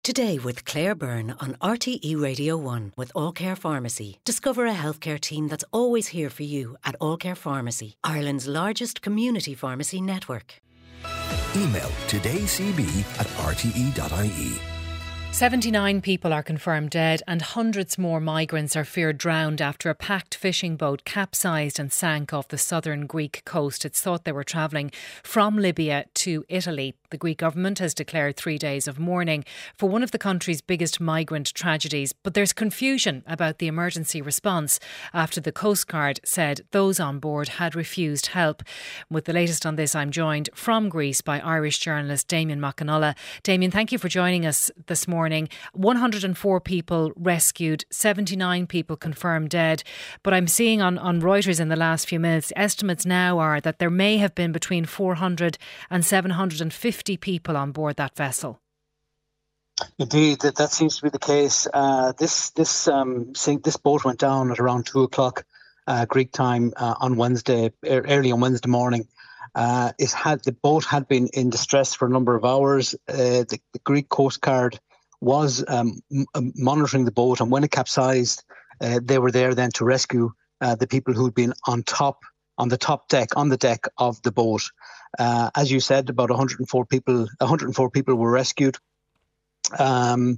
Today with Claire Byrne on RTE Radio 1 with All Care Pharmacy. Discover a healthcare team that's always here for you at All Care Pharmacy, Ireland's largest community pharmacy network. Email todaycb@rte.ie. 79 people are confirmed dead and hundreds more migrants are feared drowned after a packed fishing boat capsized and sank off the southern Greek coast. It's thought they were travelling from Libya to Italy. The Greek government has declared 3 days of mourning for one of the country's biggest migrant tragedies. But there's confusion about the emergency response after the Coast Guard said those on board had refused help. With the latest on this, I'm joined from Greece by Irish journalist Damien McAnulla. Damien, thank you for joining us this morning. 104 people rescued, 79 people confirmed dead. But I'm seeing on Reuters in the last few minutes, estimates now are that there may have been between 400 and 750 people on board that vessel. Indeed, that seems to be the case. This boat went down at around 2:00 Greek time on Wednesday, early on Wednesday morning. The boat had been in distress for a number of hours. The Greek Coast Guard was monitoring the boat, and when it capsized, they were there then to rescue the people who'd been on the deck of the boat. As you said, about 104 people were rescued, and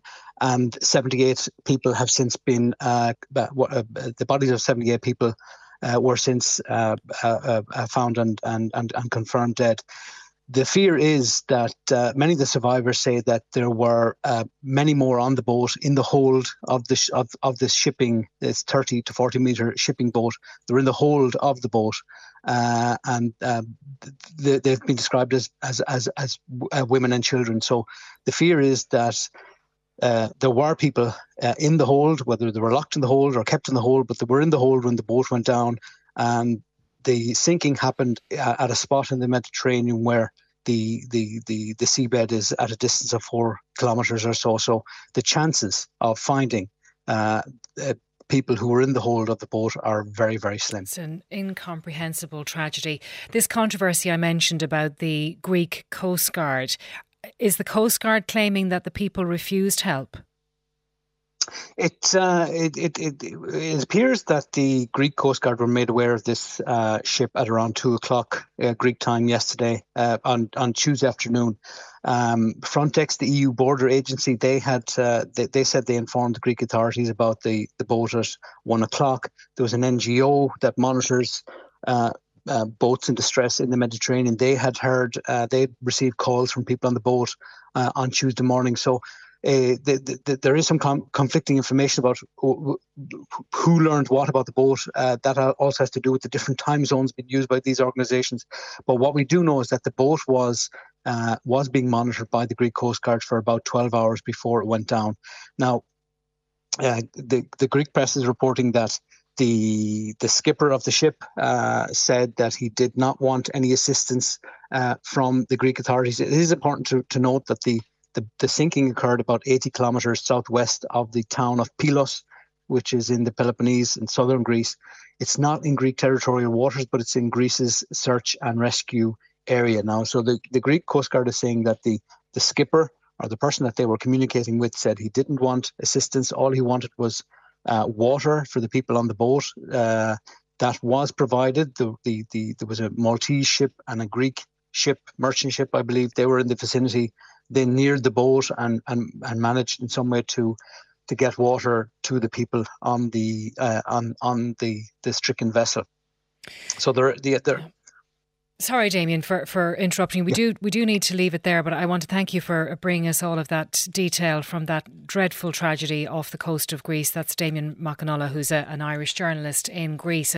78 people have since been. The bodies of 78 people were since found and confirmed dead. The fear is that many of the survivors say that there were many more on the boat in the hold of this shipping, this 30 to 40 metre shipping boat. They were in the hold of the boat, and they've been described as women and children. So the fear is that there were people in the hold, whether they were locked in the hold or kept in the hold, but they were in the hold when the boat went down. And the sinking happened at a spot in the Mediterranean where the seabed is at a distance of 4 kilometres or so. So the chances of finding people who were in the hold of the boat are very, very slim. It's an incomprehensible tragedy. This controversy I mentioned about the Greek Coast Guard, is the Coast Guard claiming that the people refused help? It appears that the Greek Coast Guard were made aware of this ship at around 2:00 Greek time yesterday on Tuesday afternoon. Frontex, the EU border agency, they said they informed the Greek authorities about the boat at 1:00. There was an NGO that monitors boats in distress in the Mediterranean. They had heard, they received calls from people on the boat on Tuesday morning. So there is some conflicting information about who learned what about the boat. That also has to do with the different time zones being used by these organisations. But what we do know is that the boat was being monitored by the Greek Coast Guard for about 12 hours before it went down. Now, the Greek press is reporting that the skipper of the ship said that he did not want any assistance from the Greek authorities. It is important to note that the sinking occurred about 80 kilometres southwest of the town of Pylos, which is in the Peloponnese in southern Greece. It's not in Greek territorial waters, but it's in Greece's search and rescue area now. So the Greek Coast Guard is saying that the skipper, or the person that they were communicating with, said he didn't want assistance. All he wanted was water for the people on the boat. That was provided. There was a Maltese ship and a Greek ship, merchant ship, I believe. They were in the vicinity. They neared the boat and managed in some way to get water to the people on the stricken vessel. So Sorry, Damien, for interrupting. We do need to leave it there, but I want to thank you for bringing us all of that detail from that dreadful tragedy off the coast of Greece. That's Damien McAnulla, who's an Irish journalist in Greece.